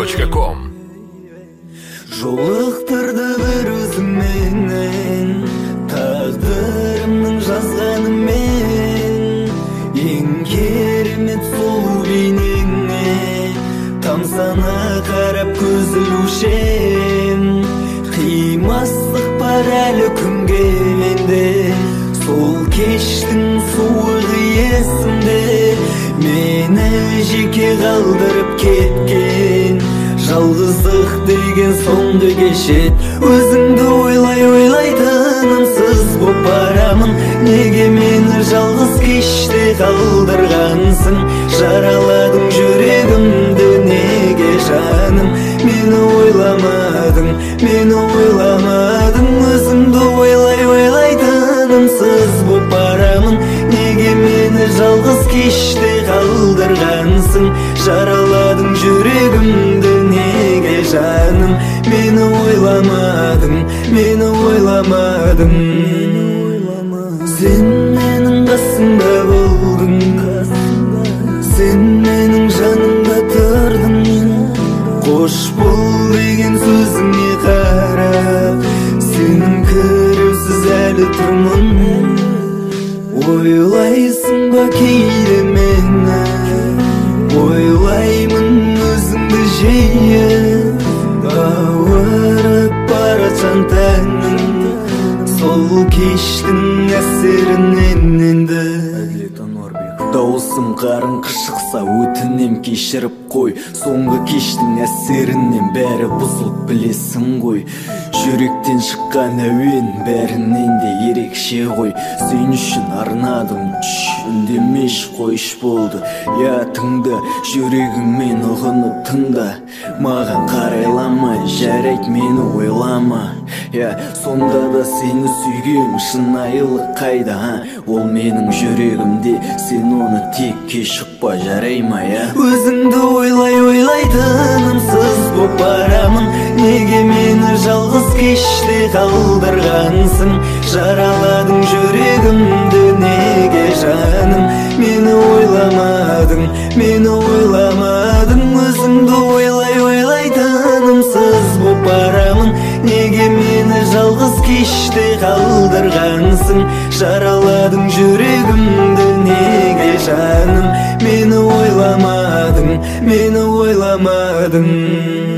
gmail.com. Жолықтырды бір өзіңменен, тағдырымның жазғанымен, ең керемет сұлу бейнеңе тамсана қарап көз ілушем. Қимастық бар әлі күнге менде, сол кештің суығы есімде. Мені жеке қалдырып кеткен жалғыздық деген соңғы кешет. Өзіңді ойлай тынымсыз боп барамын. Неге мені жалғыз кеште қалдырғансың? Жараладың жүрегімді неге жаным? Мені ойламадың. Өзіңді ойлай тынымсыз боп барамын. Неге мені жалғыз кеште қалдырғансың? Жараладың жүрегімді неге жаным? Мені ойламадың. Сен менің қасымда болдың, сен менің жанымда тұрдың. Қош бол деген сөзіңе қарап, сенің кірусіз әлі тұрмын. Ойлайсың ба кейде мені, ойлаймын өзіңді жиі. Ауырып баратқан тәнім, сол кештің әсерінен енді. Дауысым қарын қышықса өтінем кешіріп қой. Соңғы кештің әсерінен бәрі бұзылып білесің ғой. Жүректен шыққан әуен бәрінен де ерекше ғой. Сен үшін арнадым, үндемеш қойш болды. Я тыңда, жүрегіңмен ұғынып тыңда. Маған қарайламай, жарайт мені ойлама. Я сонда да сені сүйгем, шынайылық қайда? Ол менің жүрегімде, сен оны текке шықпа, жарай ма? Өзіңді ойлай тынымсыз боп барамын. Неге мені жалғыз кеште қалдырғансың? Жараладың жүрегімді неге жаным? Мені ойламадың. Өзіңді ойлай тынымсыз боп барамын. Неге мені жалғыз кеште қалдырғансың? Жараладың жүрегімді неге жаным? Мені ойламадың.